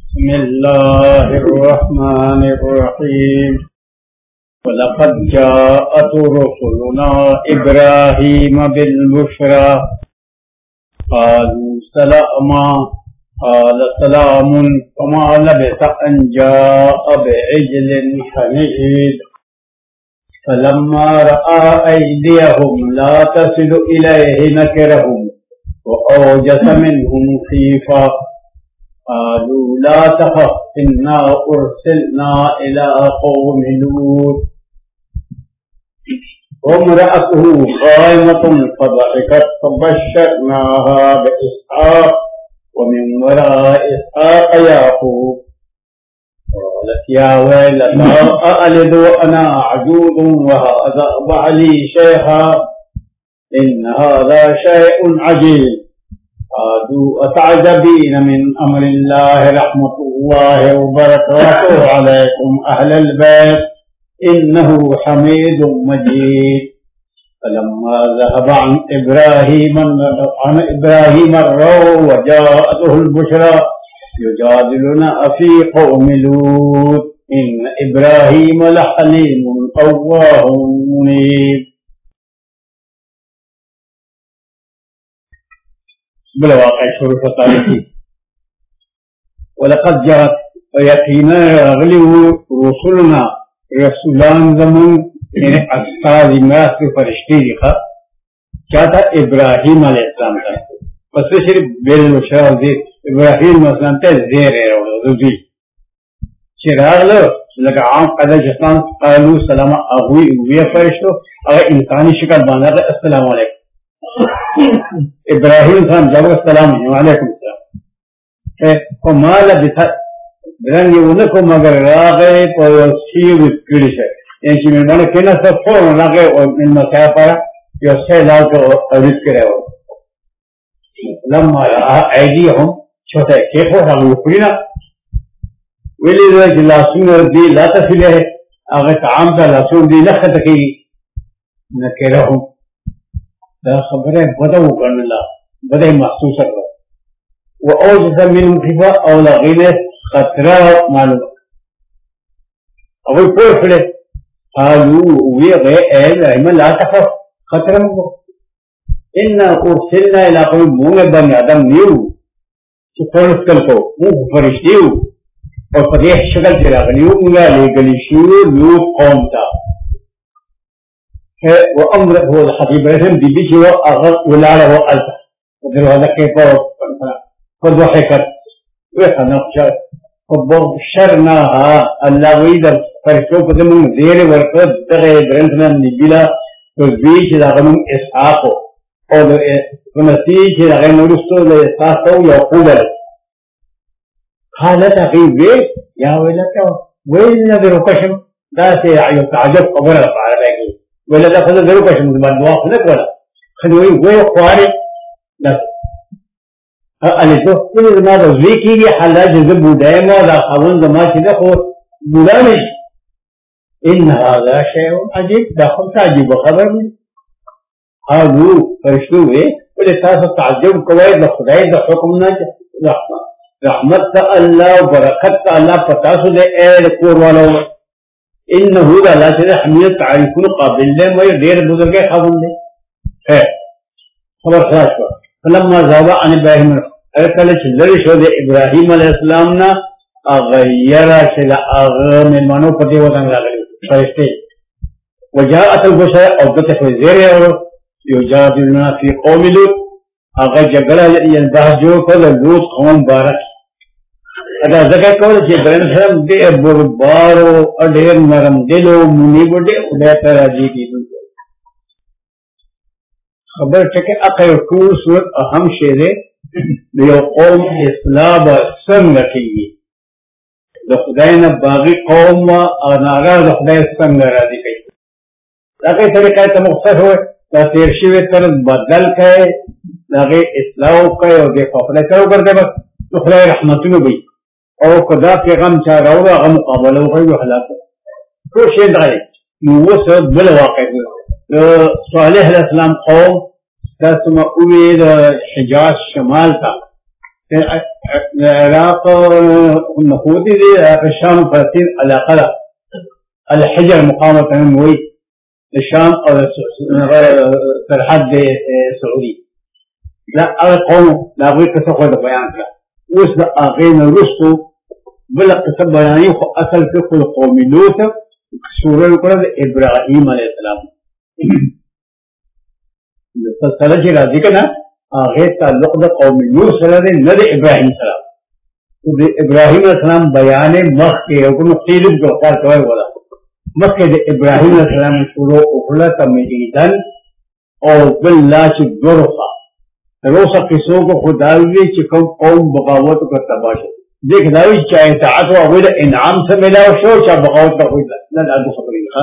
बिस्मिल्लाहिर्रहमानिर्रहीम। वलक़द जाअत रुसुलुना इब्राहीम बिलबुश्रा क़ालू सलामा क़ाल सलामुन फ़मा लबिसा अन जाअ बिइज्लिन हनीज़ फलम्मा रआ अयदियहुम ला तसिलु इलैहि नकिरहुम वअौजस मिनहुम ख़ीफ़ा क़ालू ला तख़फ़ इन्ना उरसिलना इला क़ौमि लूत वम्रअतुहु क़ाइमतुन फ़ज़हिकत फ़बश्शरनाहा बिइस्हाक़ वमिन वराइ इस्हाक़ याक़ूब क़ालत या वैलता अअलिदु वअना अअजूज़ुन वहाज़ा बअली शैख़ा इन्न हाज़ा शैउन अजीब। क़ालू अतअजबीन मिन अम्रिल्लाहि रहमतुल्लाहि व बरकातुहु अलैकुम अहलल बैत इन्नहु हमीदुम मजीद। फलम्मा ज़हब अन इब्राहीम अर्रौ व जाअतहुल बुश्रा युजादिलुना फ़ी क़ौमि लूत इन्न इब्राहीम लहलीमुन अव्वाहुम मुनीब। बिलवाक़िअ शुरू तारीखी वलक़द जाअत यकीनन राग़ली रुसुलना रसूलान ज़मून यानी अस्ताद इमरात के फरिश्ते लिखा क्या था इब्राहीम अलैहिस्सलाम था बस सिर्फ बिलबुश्रा इब्राहीम अलैहिस्सलाम ते ज़ेर है रुज़ी चिराग लो लगा आम कदा जस्तान क़ालू सलामा अहुई वे फरिश्तो अगर इंसानी शिकल बांधा था अस्सलाम वालेकुम इब्राहीम खान जब अस्सलाम वालेकुम सलाम माल रंग उनको मगर रागे सीव क्रिश यानी मैं माने केना सब फोन लागे और इन मसाया पर यो से लाल को अरिस करे हो लम्मा आईडी हम छोटे के हो हम लोग वेली लासुन दी ला तफिले अगर काम का लासुन दी लखत की न के रहूं दा खबरें बदऊ करने ला बदे महसूस करो वो और जैसा मिन खिफा और लगे खतरा मालूम अब कोई फड़े हालू वे गए इब्राहीम ला तखफ खतरा में इन्ना उरसिलना इला क़ौमि मुंह में बन आदम न्यू फरिश्तल को मुंह फरिश्ते और फदेह शक्ल के रागनियों मुंगा ले गली शुरू लूत कौम था है वो अम्र वो हबीब रहम दीदी जो अगर उलाड़ वो अलता दरवाजा के पर खुद वहकत वे खनफ्शर फबशरना अल्लाह वईद फरिश्तों को जब ज़ेर वरकत दगे ग्रंथ में निबिला तो बीच रागम इस्हाक़ और मसीह रागम नूरुस्तो ले इस्हाक़ तो याकूब है खालत अकीब वे या वेलता वेल नदरुकशम दासे आयो ताजब खबर पार रहेगी वेलता खुद नदरुकशम बदवा खुद कोला खदोई वे ख्वारी दस अलितो फिर ज़मा ज़ी की हालात जब बुदायमा दाखवन ज़मा चिदा खो बुदानिश इन हाज़ा शैउन अजीब दाखल ताजीब खबर में हालू फरिश्तों वे बोले साथ ताज्जुब कवायद खुदाई द हुक्म ना रहमत का अल्लाह बरकत का अल्लाह पता सुदे ऐड कोर वालों इन्नहु अल्लाह से हमीद तारीफुल काबिल है मैं देर बुजुर्ग खबर दे है खबर खास पर फलम्मा ज़हब अन इब्राहीम अरकल चिल्लरी शोदे इब्राहीम अलैहिस्सलाम ना अगयरा शिला आगम मनो पति वतन लागली फरिश्ते वजाअतुल बुश्रा और तो ज़ेर और युजादिलुना फ़ी क़ौमि लूत अगर जगड़ा ये बहजो को लूत कौम बारक अदा जगह को जे ब्रह्म दे बुरबारो अडेर नरम दिलो मुनी बडे उदय तराजी की खबर चके अखर टूर सूरत अहम शेरे यो कौम इस्लाम संग रखेगी खुदाई न बागी कौम अनारा खुदाई संग राजी कही ताकि तरीका तमुख्तर हो तेरशी वे तरह बदल के लगे इस्लाम के और देखो अपने करो करके बस तो खुदाई रहमत में भी और खुदा के गम चाह रहा होगा गम मुकाबला होगा जो हालात तो शेद आए वो सब बिल वाक़ सालेह अलैहिस्सलाम कौम दसमा उवेद हिजाज शमाल था العراق نخوتي دي الشام وفلسطين علاقة الحجر المقاومة الموي الشام أو الحد السعودي لا أقوم لا أقول كسوة بيان كلا وصل أغين الرسو بلا قصة بياني أصل فقه القوم لوط سورة القرآن إبراهيم عليه السلام فسلجي راضي كنا آخر تعلق ده قوم لوط سلام نده إبراهيم سلام إبراهيم السلام بيان مخي وكل قيلب جوكار كوي ولا مخي ده إبراهيم السلام سورة أخرى تميداً أو بالله شجرفا روسا قصوں کو خداوی چکم قوم بغاوت کا تباش دیکھ داوی چاہے اطاعت و اول انعام سے ملا شو چا بغاوت کا کوئی نہ ادو خبریں ہاں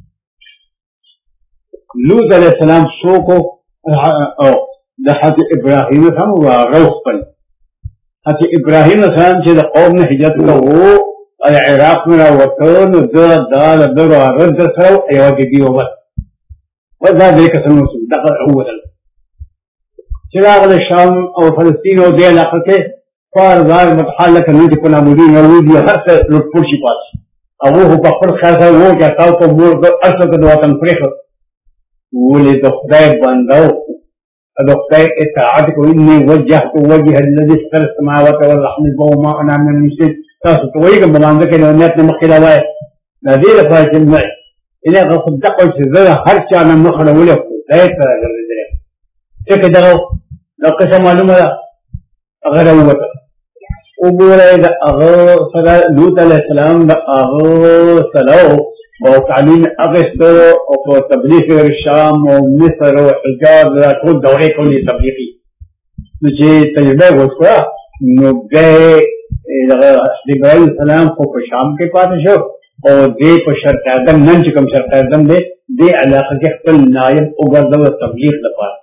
لوط علیہ السلام سو کو او لحد ابراہیم ہم روح پن حتی ابراہیم السلام چې قوم نه هجرت کوو العراق من وطن دال در رد سره ایو دی وبس وذا ذلك سنوس دخل هو چراغ الشام او فلسطین او دې علاقه کې فارغار متحلق نه دي کله مودي نو دي هر څه لوټ پوښي پات او هو په خپل خاصه وو چې تاسو ته مور د اصل د وطن پرېخ ولې د خدای بندو د خدای اطاعت کو اني وجهت وجه الذي فطر السماوات والارض وما انا من المشركين تاسو ته وایي کوم باندې کې نو نیت نه مخکې راوای د دې لپاره چې نه اله غو دقه چې زه هر چا نه مخړه ولې خدای ته ګرځېدل څه کېدو لو قصة معلومة أغرى وطن وقوله إذا أغرى لوط عليه السلام أغرى سلو وتعليم أغسطو وتبليغ الشام ومصر وحجاز كل دوري كوني تبليغي نجي تجربة وصفة نبقى إبراهيم السلام خوف الشام کے پاس شو اور دے کو شرط اعظم ننج کم شرط اعظم دے علاقہ کے خپل نائب وګرځو تبلیغ لپاره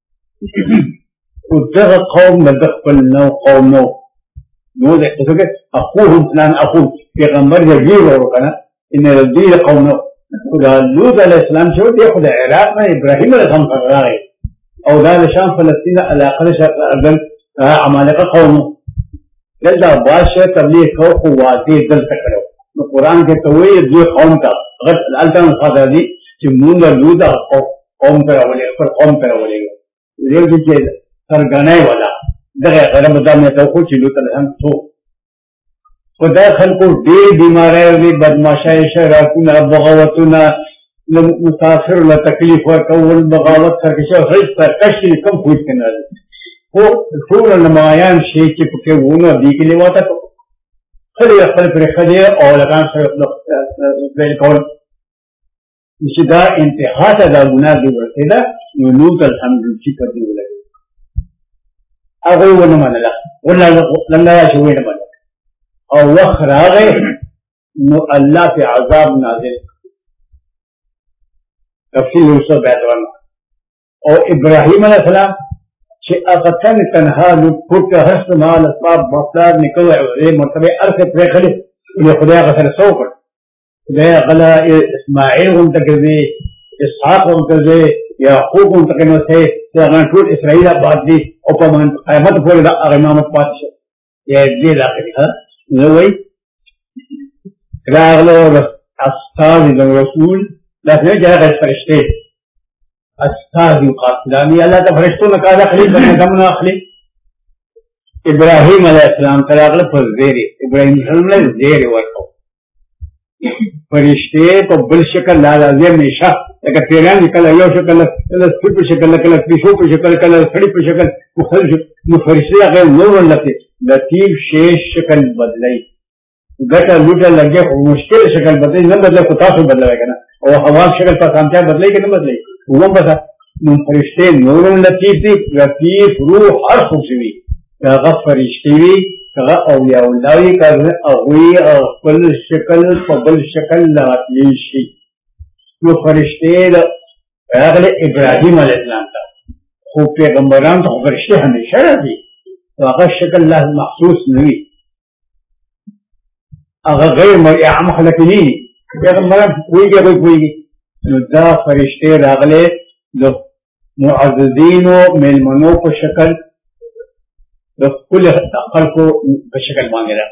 ودغه قوم بدخل نو قوم نو ده تفكر اخوهم فلان اخوه پیغمبر جبريل وكنا ان الدين قوم نو لوط عليه السلام شو ياخذ العراق من ابراهيم عليه السلام راغي او ده الشام فلسطين على اقل اردن عمالقه قوم دلته باشه تبلیغ کو قواتي دل تکړو نو قران کې توي دې قوم ته غټ الالتن خاطر دي چې مونږ لوط قوم ته راولې پر قوم ته راولې دې چې سرګنای ولا دغه غرب دامه ته خو چې لوط الهم تو خدا خلکو دې بیمارۍ دې بدمعشۍ شرکونه بغاوتونه مسافر له تکلیف ورکول بغاوت سرکشه هیڅ تکشي کم کوی کنه هو ټول نمایان شي چې پکې ونه دي کې لواته خلې خپل پر خلې او لکان سره بل کول چې دا انتها ته دا ګناه دی ورته دا نو لوط الحمد چې کوي ولګي هغه ونه منله ولا لا شو وینه منله او وخت راغی نو الله په عذاب نازل تفصیل وسو بیان او ابراهیم علیه السلام چې هغه تنها نو پټه هست مال اسباب مطلب نکوي او مرتبه ارث پر خلې نو خدای هغه سره سو کړ خدای غلا اسماعیل هم تکوي اسحاق هم تکوي یعقوب هم تکوي سه هغه ټول اسرائیل آباد دي او په قیامت پورې د امامت پاتې شي یا دې راغلي ها نو وای راغلو استاد رسول لا نجاح فرشته استاد قاتلانی الله ته فرشتو نه کار اخلي بنه دمن اخلي ابراهيم عليه السلام تراغله پر زيري ابراهيم السلام له زيري ورکو فرشته په بل شکل لا لازم نشه لکه پیران کله یو شکل کله سپید په شکل کله پیشو په شکل کله سړی په شکل مختلف نو فرشته هغه نور لته لطیف شیش شکل بدلای ګټه لوټه لګي خو مشکل شکل بدلای نه بدلای کو تاسو بدلای کنه او هوا شکل په سمجا بدلای کنه بدلای هو بس نو فرشته نور لطیف دي لطیف روح هر څه شي هغه فرشتي وي هغه اولیاء الله یې کړه او وی خپل شکل په بل شکل لاتلی شي نو فرشته هغه ابراهيم عليه السلام ته خو پیغمبران ته فرشته همیشه راځي هغه شکل له مخصوص نه وي هغه غیر مرئي مخلوقي پیغمبران ویږي نو دا فرشته راغله د معززین او ملمنو په شکل कुल अकल को बशकल मांगेला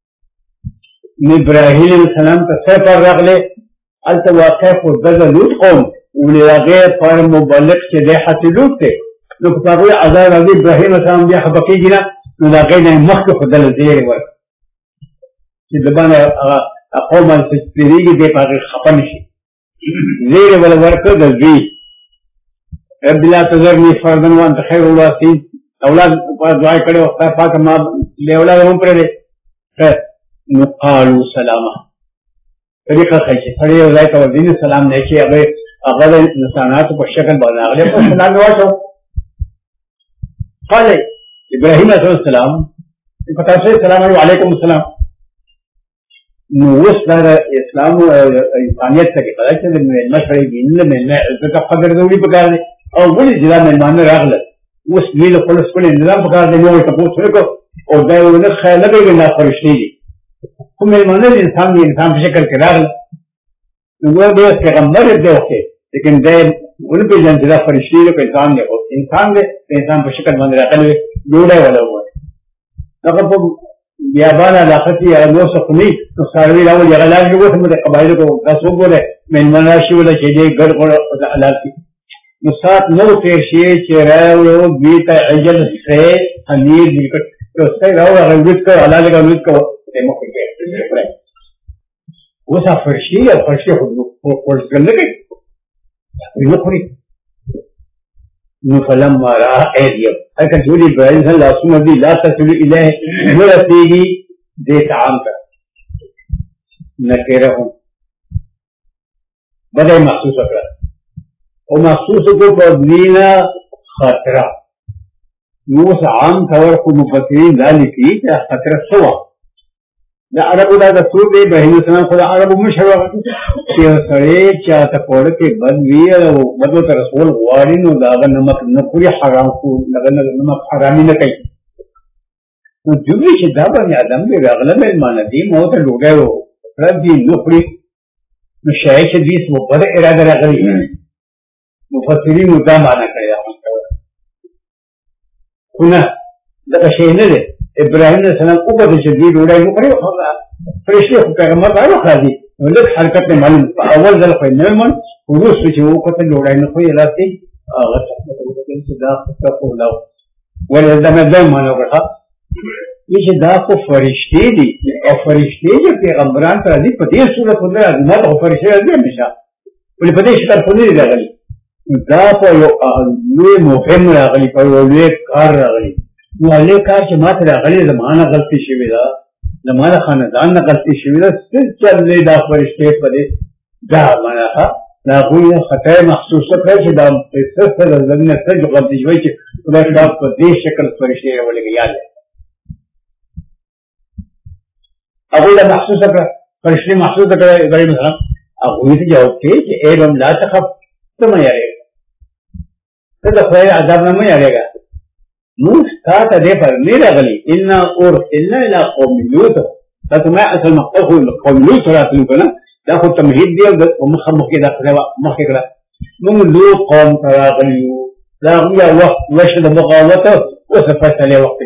इब्राहिम सलाम का सर पर रख ले अल तो वाक़ खुद लूट कौम उलगे पर मुबल्लिग से देहत लूट थे लोग पागल आजाद अली इब्राहिम सलाम दिया हबकी गिना लगे ने मख खुद लजेर वर कि दबान अक़ौम से तेरी दे पागल खपन शी ज़ेर वल वर्क दज़ी रब्बिला तज़रनी फर्दन व अंत खैरुल वारिसीन औलाद पर दुआ करे वक़्त पाक मां ले औलाद हम पर दे नुक़ालु सलामा तरीका खैचे खड़े हो जाए तो दिन सलाम नहीं कि अबे अगर इंसानात को शक्ल बना ले तो सलाम वाटो قال इब्राहिम अलैहिस्सलाम पता से सलाम वालेकुम सलाम नूस दर इस्लाम इंसानियत के पता चले में मशरे इन में इज्जत का कदर जरूरी पकार दे और वही जिला में मान रागल उस मील पुलिस को निजाम पकार दे वो तो पूछ को और दे उन्हें ख्याल लगे ना फरिश्ते तो मेरे मन में इंसान की शक्ल के रागल वो बस पैगंबर दे ओके लेकिन दे उन पे जिला फरिश्ते को इंसान ने इंसान पर शक्ल बन रहा है जोड़े वाला हुआ तब बियाबाना लाखती नो सखनी तो सारवी लाओ जगह लोगों से मुझे कबाइल को कसो बोले मेहमान राशि वाला चीजें गड़ अलाल की मुसात नो पेशे चेहरा वो बीता अजल से अमीर निकट तो उससे राव अगलवित का अलाल का अगलवित का तेमो को के वो सा फर्शी या फर्शी खुद करने के ये पूरी मुफलम मारा एरिया अगर जोड़ी इब्राहिम सल्लल्लाहु अलैहि वसल्लम ला तसली इलैहि वरसीगी दे ताम का न कह रहा हूं बड़े महसूस कर और महसूस को बदलीना खतरा यूस आम तौर को मुफस्सिरीन दाली की खतरा सुवा ला अरब दा दस्तूर दे इब्राहिम सलाम खुदा अरब में शवा के सड़े क्या तकोड़ के बदवी वो बदो त रसूल वाड़ी नो दागा नमक न पूरी हराम को लगन नमक हरामी न कई तो जुबली शिदा बन आदम के रगल में मानदी मौत लोगे वो रद्दी नुकड़ी न शाय से 20 वो बड़े इरादा रगली मुफस्सिरीन मुद्दा माना करे कुना लगा शेने दे इब्राहिम सलाम को बदे शदीद उड़ाई नु करे फरिश्ते पैगंबर बारो खादी लोग हरकत में मालूम अव्वल दल कोई नमन पुरुष से वो को जोड़ाई न कोई लाती सदा को लाओ वले दम दम मानो का ये सदा को फरिश्ते दी और फरिश्ते जो पैगंबरान का दी पति सूरत अंदर अजमत और फरिश्ते दी हमेशा बोले पति शिकार पुनी लागली दा को ये मुहिम लागली पर वो ये कार लागली वो अले कार के मात्र लागली जमाना गलती शिवेदा जमाना खानदान न गलती शिविर सिर्फ चल ले दा फरिश्ते पदे दा माना था ना कोई खतरे महसूस कर कि दा सिर्फ जमीन से जो गलती हुई कि खुदा का प्रदेश शक्ल फरिश्ते वाले के याद है अब वो महसूस कर फरिश्ते महसूस कर इब्राहिम सलाम अब हुई थी जवाब थी कि एवं ला तखफ तुम यारेगा तो खैर अजाब न में यारेगा मूस था तदे पर मेरा गली इन्ना और इन्ना इला कौम लूत तो मैं असल मकसद हूं कौम लूत थोड़ा तुम को ना दाखो तमहीद दिया मुखम के दाखले मखकरा मुम लूत कौम तरा गली ला या वक्त वशद मुकावत वसफत ले वक्त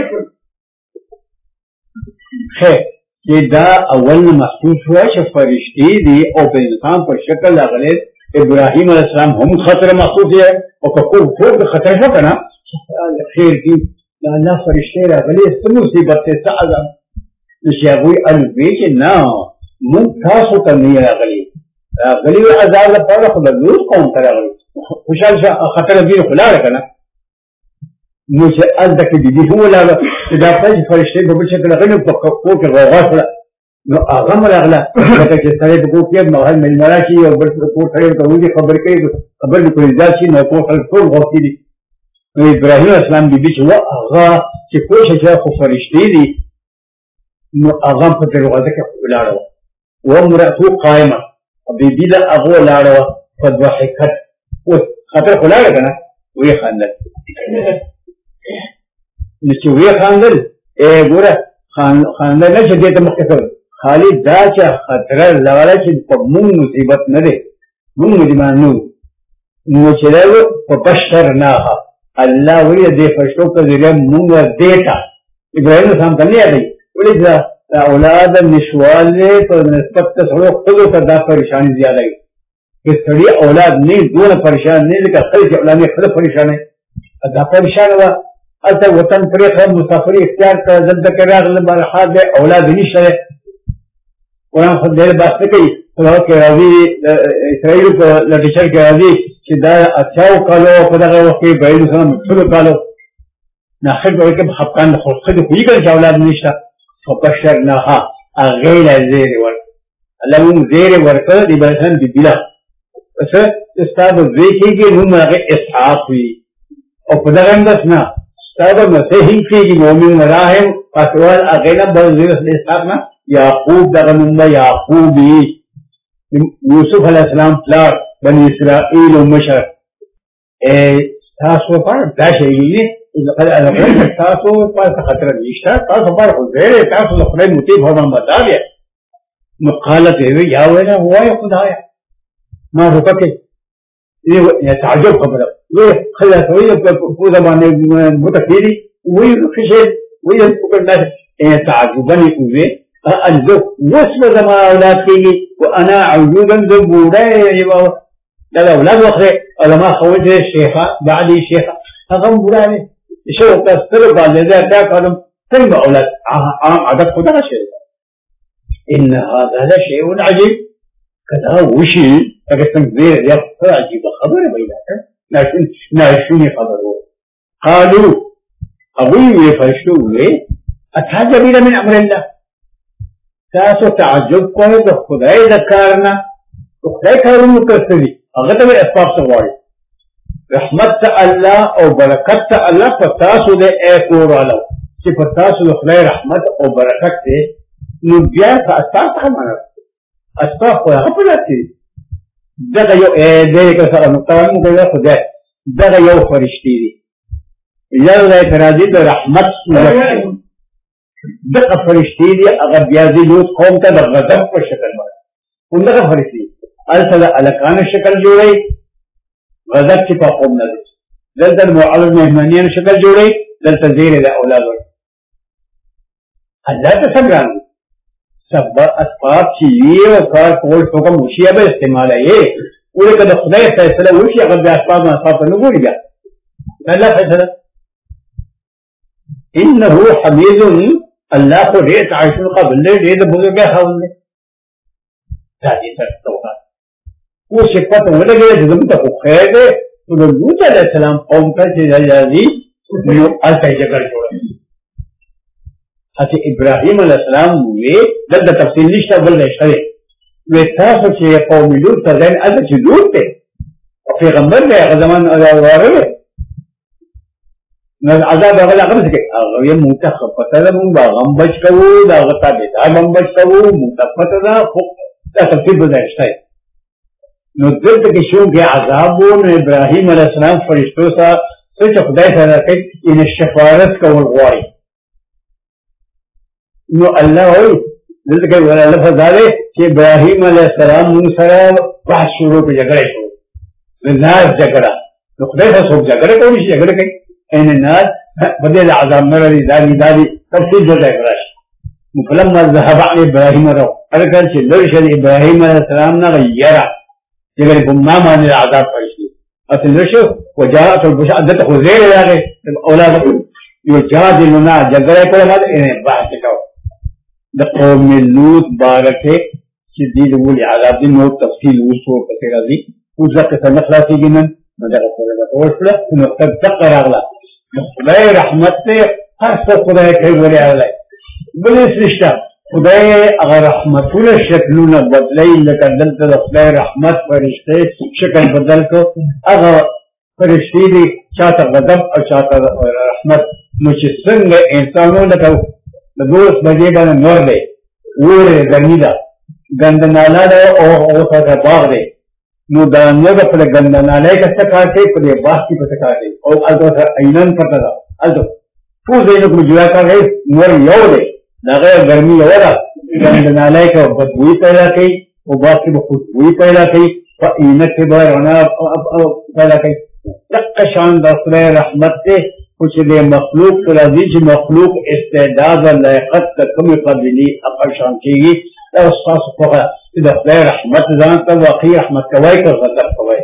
है ये दा अव्वल महसूस हुआ कि फरिश्ते दी और इंसान पर शक्ल लागले इब्राहिम अलैहिस्सलाम हम खतरा महसूस है और कोई खतरा है ना खैर की अल्लाह फरिश्ते रगले मुसीबत से आजम नशियाबुई अलबे के ना मुंह खास होता नहीं रगली रगली अजाब पर खुद दूर कौन करा खुशहाल खतर भी खुला रखना मुझे अल तक दीदी हूं लगा इधर पर फरिश्ते को बच्चे को लगने को के गवा थोड़ा नो आगम रगला कहते कि सारे को के महल में मरा की और को खड़े तो मुझे खबर के खबर को इजाजत न को को होती तो इब्राहिम अस्लाम बीबी हुआ आगा कि कोई शख्स को फरिश्ते दी आगा पर दरवाजे के खुला रहा वो मुरादू कायमा बीबी ला अगो ला रहा फदवहकत वो खतर खुला रहा ना वो खानदान निश्चय वो खानदान ए गोरा खानदान ने जगह तो मक्के खाली दाचा खतरा लगा कि मुंह मुसीबत न दे मुंह मुदिमानू मुझे वो पशर ना अल्लाह वही दे फरिश्तों के जरिए मुंह देता इब्राहिम अलैहिस्सलाम करने आ गई बोले औलाद निशवाले तो नस्बत थोड़ा खुद का परेशानी ज्यादा है कि थोड़ी औलाद नहीं दोनों परेशान नहीं लेकिन खरीद औलाद में खुद परेशान है अदा परेशान हुआ अच्छा वतन पर खैर मुसाफरी इख्तियार कर जब तक कर हाथ में औलाद नहीं शरे कुरान खुद देर बात से कही तो के राजी इसराइल को लटिशर के राजी सीधा अच्छा कालो पता करो कि इब्राहिम अलैहिस्सलाम खुद कालो ना खैर बोल के हफ्तान खुद हुई कर औलाद नहीं शा فبشرناها غير زير ورق لهم زير ورق لبلسان ببلا بس استاذ ذيكي كي هم اسحاق في او پدران بسنا استاذ مسيحي في مؤمن مراهم فسوال اغينا بزير اسحاقنا يعقوب دغنم يعقوبي يوسف عليه السلام پلار بني اسرائيل ومشر تاسو پر داشي لقد أذكرت تاسو پر خطر نشتا تاسو پر غير تاسو خدای متي بھوما بتا دیا مقالت ہے یا وینا ہوا ہے خدایا ما رکھے یہ تعجب خبر ہے خلا سوی کو زمانے متفیری وہی خشے وہی پکڑنا ہے تعجبا ہوئے انذ وسم زما اولاد کی وانا عجوبا ذبودا لا اولاد وخره علماء خوجه شيخه بعدي شيخه هغه بودا شو تستر بعد ذلك كلام تنبع أولاد عدد خدا شيء إن هذا لشيء عجيب كذا وشي لكن غير يقطع عجيب خبر بينك ناشوني خبره قالوا أبوي فشوا أتعجبين من أمر الله تاسو تعجب كونه خداي ذكرنا خداي كارون مكسري أغتب الأسباب سواري رحمت الله او برکت الله پتاسو دے اے کور والا چې پتاسو د خدای رحمت او برکت دے نو بیا تاسو څه معنا اسباب خو هغه په لاسي دغه یو دې کې سره نو تاسو موږ خدای دغه یو فرشتي دي یو د اعتراضي د رحمت دغه فرشتي دي هغه بیا دې یو قوم ته د غضب په شکل باندې دغه فرشتي الته الکان شکل جوړي غضب کی قوم نہ دلتا معلم مہمانیان شکل جوڑے دلتا زیر دا اولاد ورد اللہ تا سب رانگی سب اسباب چیئے و کار کول ٹوکا مشیعہ با استعمال ہے اوڑے کدھا خدای فیصلہ ہوشی اگر بے اسباب میں اسباب پر نگوڑی گیا اللہ فیصلہ انہو حمید اللہ کو ریت عائشن قبل لے ریت بزرگا خواہن لے تاجی سر توقع وہ صفت ہونے گئے جزم تک خیر دے تو لوط علیہ السلام قوم کا جزازی التا جگڑ جوڑا حتی ابراہیم علیہ السلام ہوئے دل دا تفصیل نشتا بل نشترے وہ تاسو چے قوم لوط تردین التا چے لوط تے اور پیغمبر دے غزمان وارے عذاب اغلا غم سکے اغوی منتخب پتا دا من با غم بچ کرو دا غطا بیتا غم بچ کرو منتخب پتا دا دا تفصیل بل نشتا ہے نو دلته کې شو کې عذاب و نو ابراهيم عليه السلام فرشتو سره څه خدای سره کوي ان شفاعت کول غواړي نو الله وایي دلته کې ولا لفظ دی چې ابراهيم عليه السلام موږ سره بحث شروع کړ جګړه شو ناز جګړه نو خدای سره څوک جګړه کوي چې جګړه کوي ان ناز بدل عذاب نه لري دالي تفصیل جوړه کړی نو فلما ذهب عن ابراهيم رو هغه چې لږ ابراهيم عليه السلام نه غیره جگر ما معنی العذاب فرشتي اصل نشو وجاءت البشر ادت خزير يا اولاد يجادلنا جگر کو ما ان بحث کو قوم لوط بارکه شدید ول عذاب دي نو تفصيل وصول كثير دي وذكر سنخلاصي جنن مدغ وصله انه قد تقرا اغلا خدای رحمت ته هر څه خدای کوي ولې اغلا بل څه خدای اگر رحمتونه شکلونه بدلی لکه دلته د خدای رحمت فرشته شکل بدل کو هغه فرشتي دي چاته غضب او چاته رحمت نو چې څنګه انسانو لکه د دوست بجې باندې نور دی وره غنیدا ګندناله او څه باغ دی نو دا نه په ګندناله کې څه کار کوي په باغ کې څه کار کوي او البته عینن پته ده البته ټول دې نو جوړا کوي نور یو دی دا غیر گرمی ولا ګندناله کې بدبوئی پیدا کوي او باغ کې خوشبوئی پیدا کوي په اینت کې به رڼا پیدا کوي तक शान दफरे रहमत से कुछ दे मखलूक रजीज मखलूक इस्तेदाद लायकत कमी कबिली अकल शान की खास दफरे रहमत जान तब वाकई रहमत कवाई कर सकता कवाई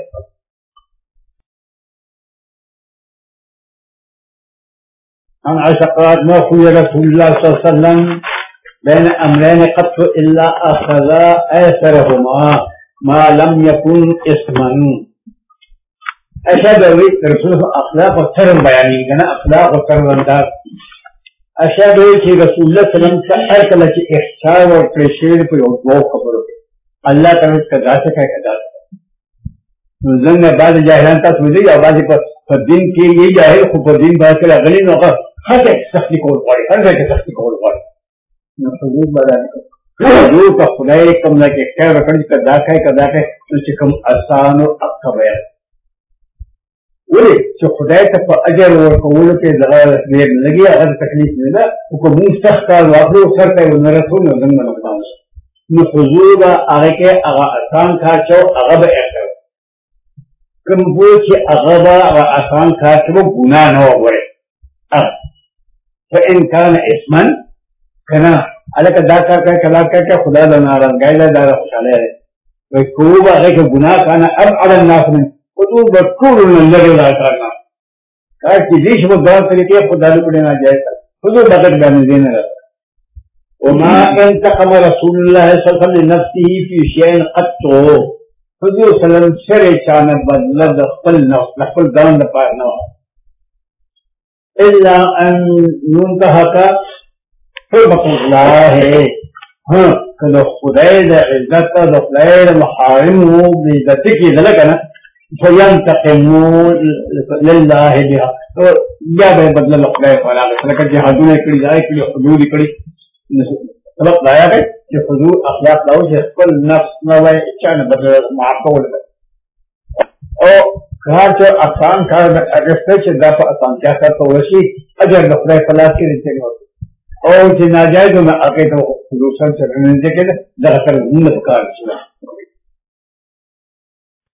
हम अशक़ात में खुद रसूलुल्लाह सल्लल्लाहु अलैहि वसल्लम बैन अमरैन क़त्फ़ इल्ला अख़ज़ा ऐसरहुमा मा लम यकुन इस्मन ऐसा भी रसूल अखलाक और शर्म बयानी करना अखलाक और शर्म अंदाज ऐसा भी कि रसूलुल्लाह सल्लल्लाहु अलैहि वसल्लम का हर तरह की इख्तियार और पेशेर पे वो खबर हो अल्लाह ताला का दास है कदा जंग में बाद जाहिरान का सुधी आवाज पर दिन के ये जाहिर खूब दिन बात कर अगली नौका हर एक सख्ती को पड़े हर एक सख्ती को पड़े न हुजूर बयान हुजूर का खुदाई कम ना के खैर रखने का दाखा है उससे कम आसान और अक्का बयान बोले जो खुदाई तक अजर और कबूल के देर लगी अगर तकलीफ में ना उसको मुंह सख्त का वापरो सर का वो नरसों में जंग में बताऊं न हुजूर आगे के आसान खा चो अगब ऐसा कम वो कि अगबा आसान खा के वो गुनाह न हो बड़े अब तो इनकान इस्मन कना अलग दाका का कला का खुदा दना रंगाइला दारा खुशाले है भाई खूब आगे के गुनाह खाना अब अदन नास में तो बटूर लगे ला करना का कि देश में दौर तरीके खुदा को ना जाए खुद बदल बन देने लगा वमा इंतकम रसूलुल्लाह सल्लल्लाहु अलैहि वसल्लम नफ्सी फी शैन qattu हुजूर सल्लल्लाहु अलैहि वसल्लम शरे चान बदल दखल नफल दान द पाना इल्ला अन युंतहका हुर्मतुल्लाह है हां कदो खुदाई द इज्जत द खुदाई महरिम बेइज्जत की लगा ना फयंतकिमु लिल्लाह बिहा तो या बदल खुदाई फला लका जिहादुन कड़ी जाए कि हुदूद कड़ी सबक लाया है कि हुजूर अखलाक लाओ जिसको नफ्स नवा इच्छा न बदल माफूल और घर जो आसान कर अगर सच दफा आसान क्या कर तो वैसी अजर नफरे फलास के नीचे होती और जिनाजायज में आगे तो हुजूर सल्लल्लाहु अलैहि वसल्लम के दरअसल हिम्मत कार